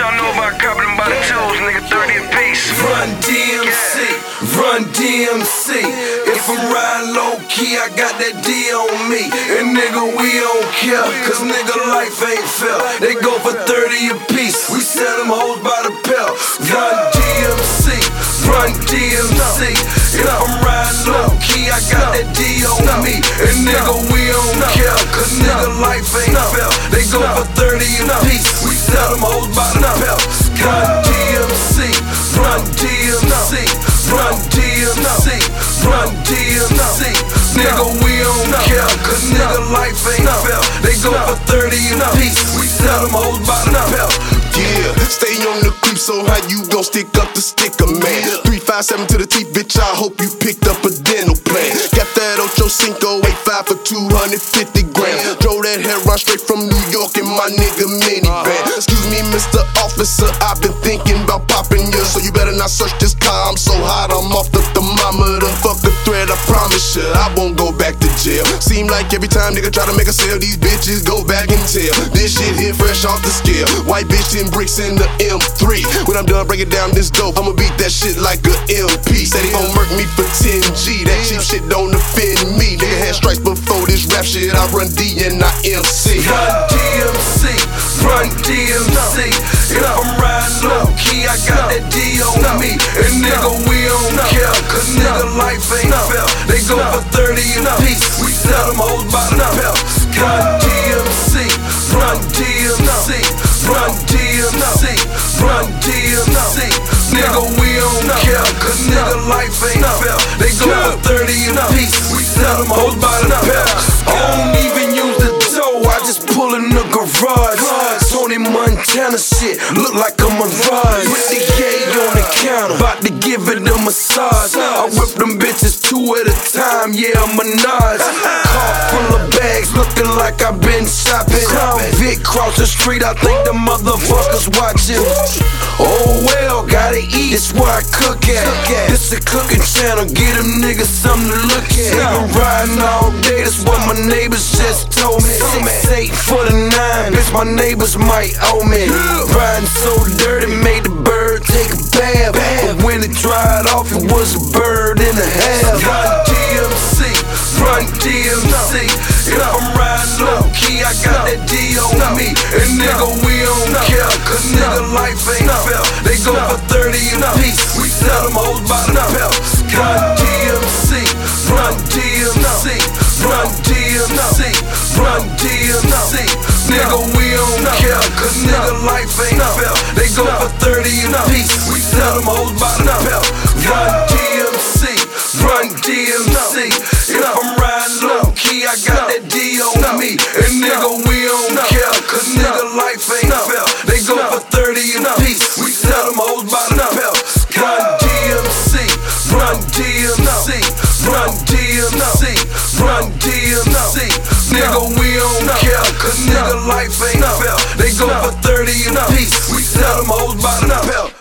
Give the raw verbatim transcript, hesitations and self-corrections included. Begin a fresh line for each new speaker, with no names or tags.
y'all know about copping them by the tools, nigga, thirty a piece.
Run D M C, run D M C. If I'm riding low key, I got that D on me. And nigga, we don't care, cause nigga, life ain't fair. They go for thirty a piece, we sell them hoes by the pair. Run D M C, run D M C. If I'm riding low key, I got that D on me. And nigga, we don't care, cause nigga, life ain't fair. They go for thirty a piece, we sell them hoes by the pair. Run D M C, run D M C, run D M C, run D M C. Nigga, we don't care, cause nigga, life ain't fair. They go for thirty a piece, we sell them hoes by the pair.
Yeah, stay on the creep, so how you gon' stick up the sticker, man? three five seven to the teeth, bitch, I hope you picked up a dental plan. Got that Ocho Cinco, eight five for two hundred fifty grand. Drove that hair run straight from New York in my nigga minivan. Excuse me, Mister Officer, I've been thinking about popping you, so you better not search this car, I'm so hot, I'm off the thermometer. Fuck the threat, I promise you, I won't go back to jail. Seem like every time nigga try to make a sale, these bitches go back and tell. This shit here fresh off the scale. White bitch in bricks in the M three. When I'm done breaking down this dope, I'ma beat that shit like a M P. Said he gon' murk me for ten G. That cheap shit don't offend me. Nigga had stripes before this rap shit. I run D and I M C.
Run D M C, run D M C. If I'm riding low key, I got that D on me. And nigga, we don't care, cause nigga, life ain't fair. They go for thirty a piece, we sell them hoes by the pair. Run D M C, run D M C, run D M C, run D M C. Nigga, we don't care, cause nigga, life ain't fair. They go for thirty a piece, we sell them hoes by the pair. I don't even use the dough, I just pull in the garage. Tony Montana shit, look like I'm a ride. Put the K on the counter, bout to give it a massage. I whip them bitches two at a time, yeah, I'm a Nas. Car full of bags, looking like I've been shopping. Crown Vic cross the street, I think the motherfuckers watching. Oh well, gotta eat, it's where I cook at. This a cooking channel, get them niggas something to look at. Nigga riding all day, that's what my neighbors just told me. Six eight for the nine, bitch, my neighbors might owe me. Riding so dirty, made the bird take a bath. But when it dried off, it was a bird and a half. Run D M C, run D M C. If I'm riding low key, I got that D on me. And nigga, we don't care, cause nigga, life ain't fair. They go for thirty a piece, we sell them hoes by the pair. Run D M C, run D M C, run D M C, run D M C. Nigga, we don't care, cause nigga, life ain't fair. They go for thirty a piece, we sell them hoes by the pair. Run D M C, run D M C. If I'm riding low key, I got that D on me. And nigga, we don't care, cause nigga, life ain't fair. They go for thirty a piece, we sell them hoes by the pair. Run D M C, run D M C, run D M C, run D M C. Nigga, we don't care, cause nigga, life ain't fair. They go for thirty a piece, we sell them hoes by the pair.